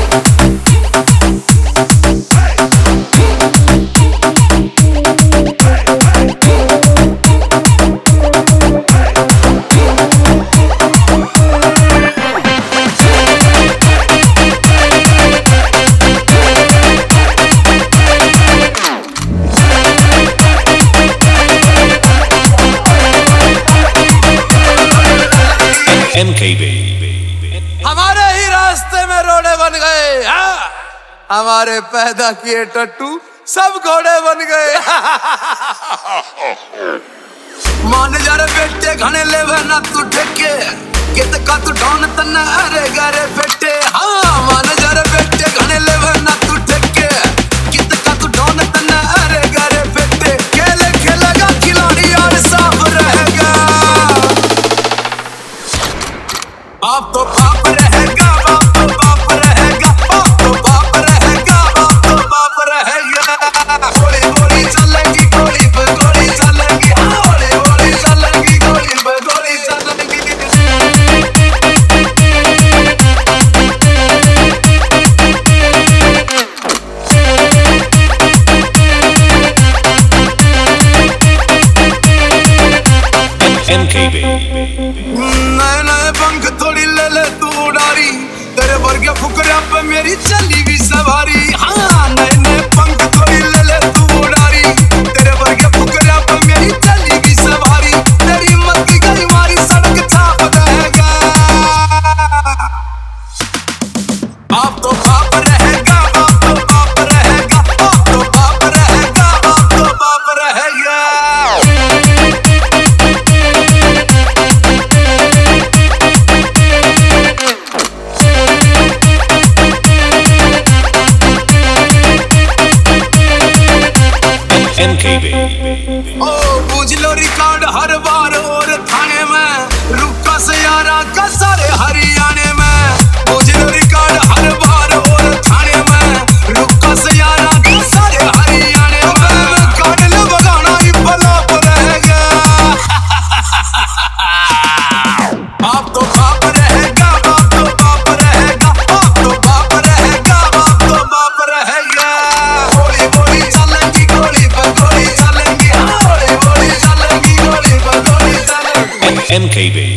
MKB हमारे ही रास्ते में रोड़े बन गए। हमारे पैदा किए टट्टू सब घोड़े बन गए। मान जा रे बेटे घने ले ना तू ठेके कित का तू डॉन तन्ना अरे गरे बेटे। हाँ मान जा रे बेटे घने ले ना तू ठेके कित का तू डॉन तन्ना अरे गरे बेटे। खेले खेलेगा खिलाड़ी और साफ रहेगा। बाप तो बाप रहेगा, बाप तो बाप रहेगा, बाप तो बाप रहेगा, बाप तो बाप रहेगा। गोली गोली चलेगी, गोली पे गोली चलेगी, गोली गोली चलेगी, गोली पे गोली चलेगी। MKB नए नए पंख थोड़ी ले ले तू उड़ारी तेरे वर्गे फुकरा पे मेरी चली भी सवारी। हाँ नए नए पंख थोड़ी ले ले तू उड़ारी तेरे वर्गे फुकरा पे मेरी चली भी सवारी। तेरी मत गई मारी सड़क छाप रहेगा। बाप तो बाप रहेगा, बाप तो बाप रहेगा, बाप तो बाप रहेगा, बाप तो बाप रहेगा। MKB ओ पूछ लो रिकॉर्ड हर बार और थाने में रुका से यारा का सारे हरियाणे में। पूछ लो रिकॉर्ड हर बार और थाने में रुका से यारा का सारे हरियाणे में। काट लो बगाना ही भला रहेगा। बाप तो बाप रहेगा, बाप तो बाप रहेगा, बाप तो बाप रहेगा, बाप तो बाप रहेगा। गोली गोली चलेगी, गोली पर गोली चलेगी, गोली गोली चलेगी, गोली पर गोली चलेगी। MKB